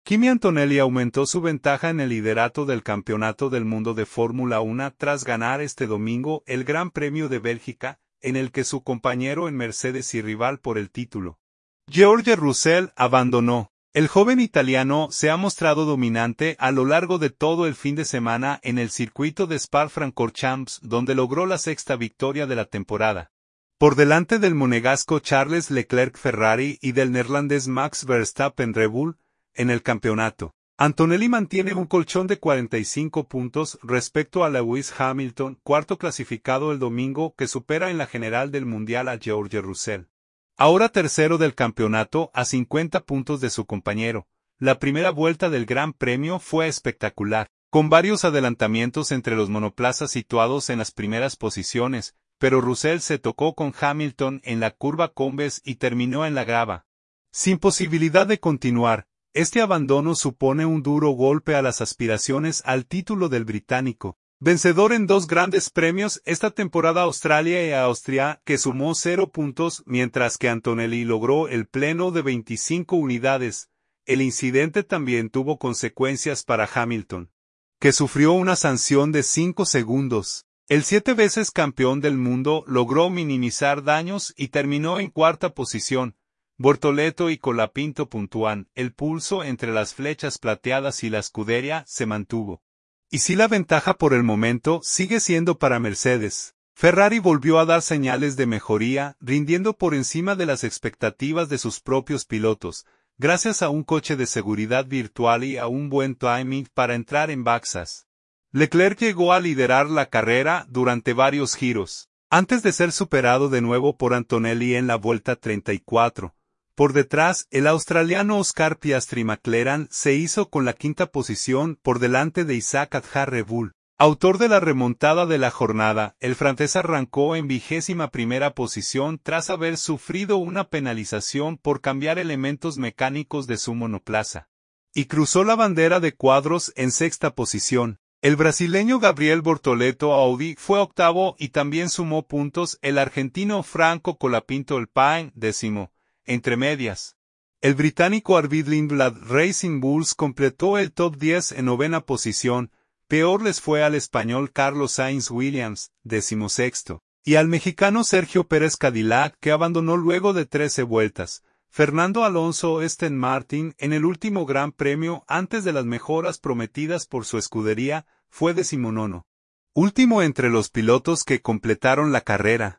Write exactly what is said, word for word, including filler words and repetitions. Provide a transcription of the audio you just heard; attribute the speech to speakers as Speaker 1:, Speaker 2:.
Speaker 1: Kimi Antonelli aumentó su ventaja en el liderato del Campeonato del Mundo de Fórmula uno tras ganar este domingo el Gran Premio de Bélgica, en el que su compañero en Mercedes y rival por el título, George Russell, abandonó. El joven italiano se ha mostrado dominante a lo largo de todo el fin de semana en el circuito de Spa-Francorchamps, donde logró la sexta victoria de la temporada. Por delante del monegasco Charles Leclerc Ferrari y del neerlandés Max Verstappen Red Bull, en el campeonato, Antonelli mantiene un colchón de cuarenta y cinco puntos respecto a Lewis Hamilton, cuarto clasificado el domingo, que supera en la general del Mundial a George Russell. Ahora tercero del campeonato a cincuenta puntos de su compañero. La primera vuelta del Gran Premio fue espectacular, con varios adelantamientos entre los monoplazas situados en las primeras posiciones, pero Russell se tocó con Hamilton en la curva Combes y terminó en la grava. Sin posibilidad de continuar, este abandono supone un duro golpe a las aspiraciones al título del británico, vencedor en dos grandes premios esta temporada, Australia y Austria, que sumó cero puntos, mientras que Antonelli logró el pleno de veinticinco unidades. El incidente también tuvo consecuencias para Hamilton, que sufrió una sanción de cinco segundos. El siete veces campeón del mundo logró minimizar daños y terminó en cuarta posición. Bortoleto y Colapinto puntúan, el pulso entre las flechas plateadas y la escudería se mantuvo. Y si la ventaja por el momento sigue siendo para Mercedes, Ferrari volvió a dar señales de mejoría, rindiendo por encima de las expectativas de sus propios pilotos, gracias a un coche de seguridad virtual y a un buen timing para entrar en boxes. Leclerc llegó a liderar la carrera durante varios giros, antes de ser superado de nuevo por Antonelli en la vuelta treinta y cuatro. Por detrás, el australiano Oscar Piastri McLaren se hizo con la quinta posición por delante de Isaac Adjar Red Bull. Autor de la remontada de la jornada, el francés arrancó en vigésima primera posición tras haber sufrido una penalización por cambiar elementos mecánicos de su monoplaza. Y cruzó la bandera de cuadros en sexta posición. El brasileño Gabriel Bortoleto Audi fue octavo y también sumó puntos. El argentino Franco Colapinto Alpine, décimo. Entre medias, el británico Arvid Lindblad Racing Bulls completó el top diez en novena posición. Peor les fue al español Carlos Sainz Williams, decimosexto, y al mexicano Sergio Pérez Cadillac, que abandonó luego de trece vueltas. Fernando Alonso Aston Martin, en el último Gran Premio antes de las mejoras prometidas por su escudería, fue decimonono. Último entre los pilotos que completaron la carrera.